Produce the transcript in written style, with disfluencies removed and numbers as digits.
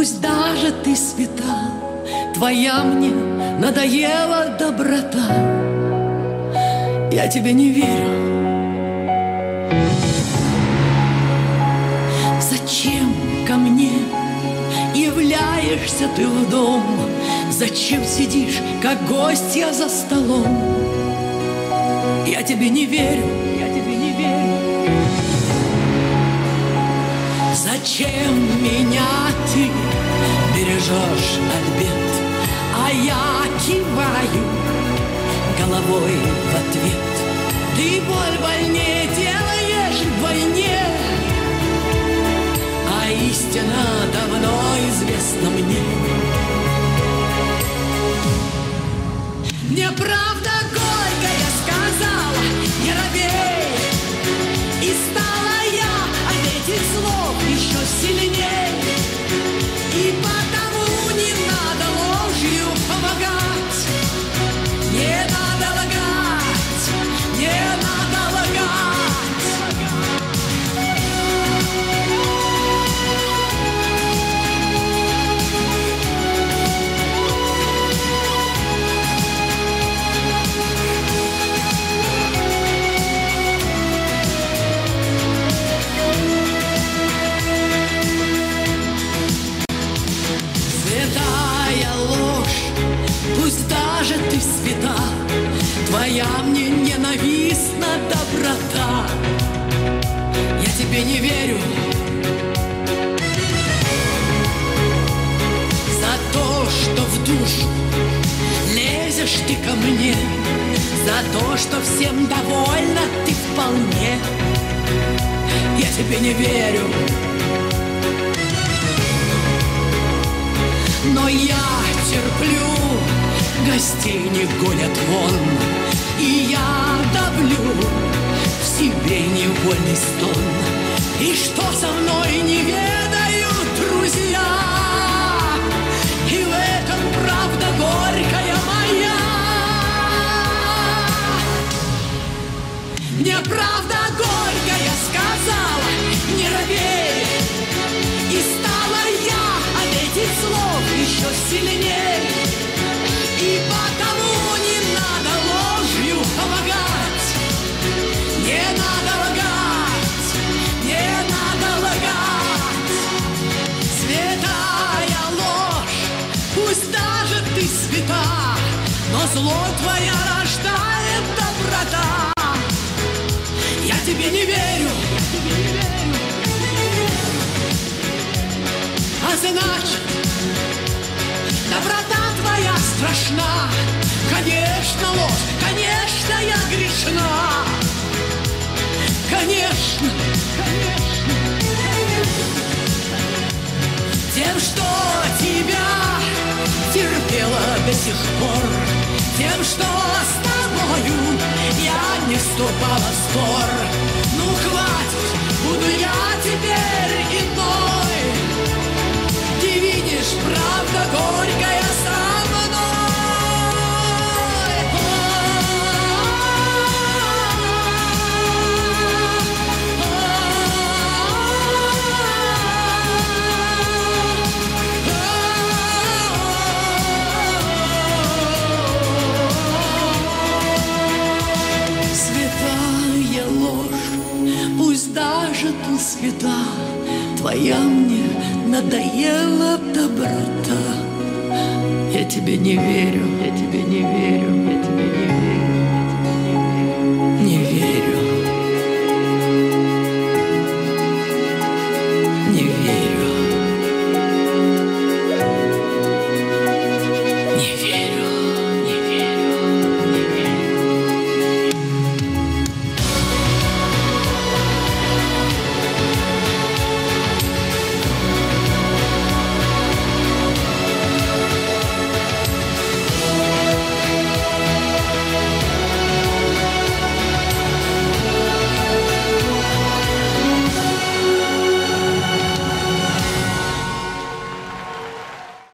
Пусть даже ты свята, твоя мне надоела доброта. Я тебе не верю. Зачем ко мне являешься ты в дом? Зачем сидишь, как гостья за столом? Я тебе не верю, я тебе не верю. Зачем меня ты бережешь от бед, а я киваю головой в ответ? Ты боль больнее делаешь вдвойне, а истина давно известна мне. Мне правда горькая сказала, не робей, и стала я от этих слов еще сильней. И потому не надо ложью помогать, не надо лгать, не надо лгать. Пусть даже ты свята, твоя мне ненавистна доброта. Я тебе не верю за то, что в душу лезешь ты ко мне, за то, что всем довольна ты вполне. Я тебе не верю. Но я терплю, гостей не гонят вон, и я давлю в себе невольный стон. И что со мной не ведают друзья, и в этом правда горькая моя. Мне правда горькая сказала, не робей, и стала я от этих слов еще сильней. И потому не надо ложью помогать, не надо лгать, не надо лгать. Святая ложь, пусть даже ты свята, но зло твоя рождает доброта. Я тебе не верю, я тебе не верю. А значит, доброта твоя страшна. Конечно, ложь, конечно, я грешна. Конечно, конечно. Тем, что тебя терпела до сих пор, тем, что с тобою я не вступала в спор. Ну хватит, буду я теперь иной. Ты видишь, правда горькая со мной. Святая ложь, пусть даже ты свята, твоя мне надоела доброта. Я тебе не верю, я тебе не верю, я тебе не верю.